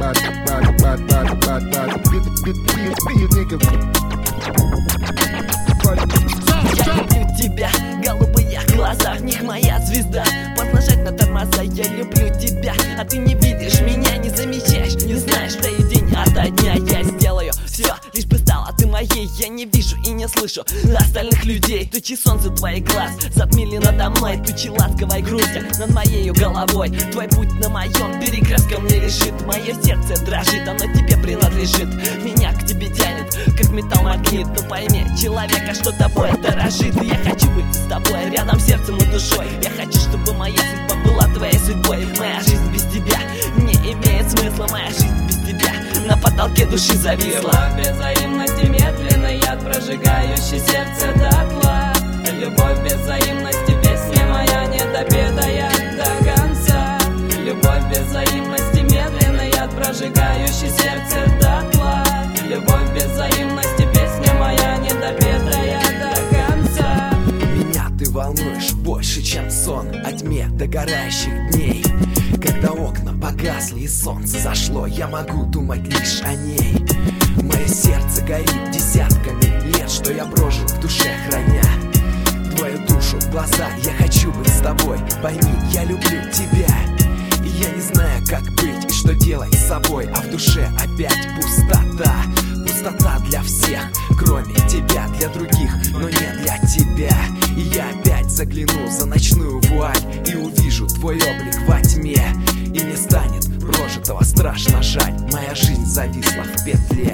Я люблю тебя, голубые глаза, в них моя звезда. Поднажать на тормоза, я люблю тебя. А ты не видишь меня, не замечаешь, не знаешь, что и день ото дня я сделаю все, лишь бы стала ты моей. Я не вижу и не слышу остальных людей. Тучи солнца твоих глаз затмили надо мной, тучи ласковой грусти над моею головой. Твой путь на моем перекрестке мне решит. Мое сердце дрожит, оно тебе принадлежит. Меня к тебе тянет, как металл магнит. Ну пойми, человека, что тобой дорожит. Я хочу быть с тобой, рядом сердцем и душой. Я хочу, чтобы моя судьба была твоей судьбой. Моя жизнь без тебя не имеет смысла. Моя жизнь без тебя на потолке души зависла. Любовь без взаимности, медленный яд, прожигающий сердце дотла. Любовь без взаимности, песня моя недопетая до конца. Любовь без взаимности, медленный яд, прожигающий сердце дотла. Любовь без взаимности, песня моя недопетая до конца. Меня ты волнуешь больше, чем сон о тьме догорающих дней. Когда окна погасли и солнце зашло, я могу думать лишь о ней. Мое сердце горит десятками лет, что я прожил в душе храня твою душу в глаза. Я хочу быть с тобой, пойми, я люблю тебя. И я не знаю, как быть и что делать с собой. А в душе опять пустота. Пустота для всех, кроме тебя, для других, но не для тебя. И я опять загляну за ночную вуаль и увижу твой облик во тьме. И мне станет прожитого страшно жаль. Моя жизнь зависла в петле.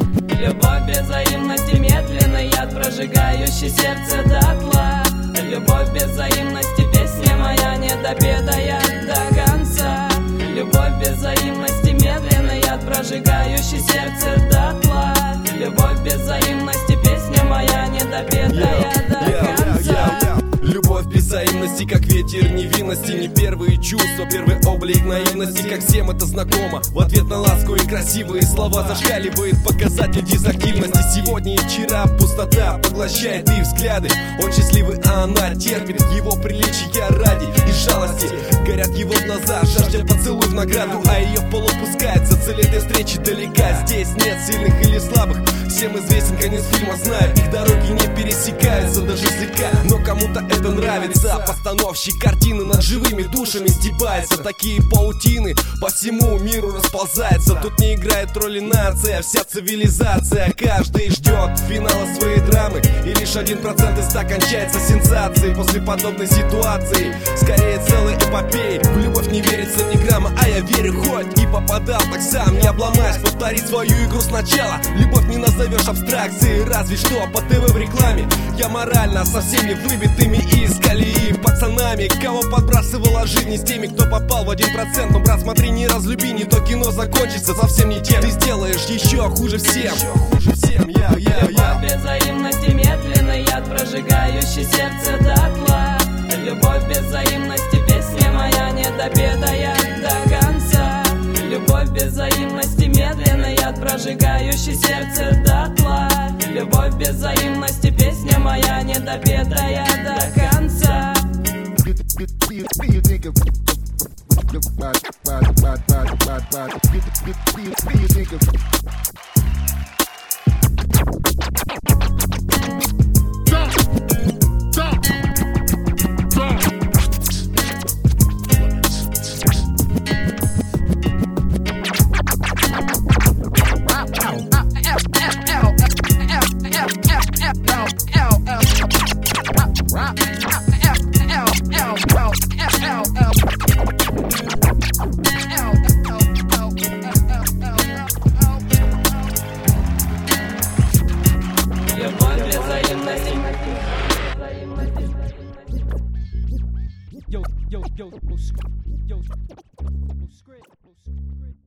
Любовь без взаимности, медленный яд, прожигающий сердце дотла. Любовь без взаимности, песня моя недопетая до конца. Любовь без взаимности, медленный яд, прожигающий сердце дотла. Любовь без взаимности, песня моя недопетая до конца. Любовь без взаимности, как ветер невинности. Не первые чувства, первый облик наивности. Как всем это знакомо, в ответ на ласку и красивые слова зашкаливает показатель дизактивности. Сегодня и вчера пустота поглощает их взгляды. Он счастливый, а она терпит его приличия ради и жалости. Горят его глаза, жаждя поцелуй в награду, а ее в пол опускается, цель этой встречи далека. Здесь нет сильных или слабых, всем известен конец фильма, знаю, их дороги не пересекаются даже слегка. Но кому-то это нравится, постановщик картины над живыми душами стебается. Такие паутины по всему миру расползаются. Тут не играет роли нация, вся цивилизация. Каждый ждет финала своей драмы, и лишь 1% из 100 кончается сенсацией. После подобной ситуации скорее целой эпопеи. В любовь не верится ни грамма, а я верю, хоть и попадал, так сам не обломаюсь повторить свою игру сначала. Любовь не назовешь абстракцией, разве что по ТВ в рекламе. Я морально со всеми выбитыми из колеи пацанами, кого подбрасывала жизнь, не с теми, кто попал в 1%. Но, брат, смотри, не разлюби, не то кино закончится совсем не тем. Ты сделаешь еще хуже всем. Любовь без взаимности, медленный яд, прожигающий сердце дотла. Любовь без взаимности, песня моя недопетая до конца. Любовь без взаимности, медленный яд, прожигающий сердце дотла. Любовь без взаимности, песня моя недопетая до конца. Yo, script.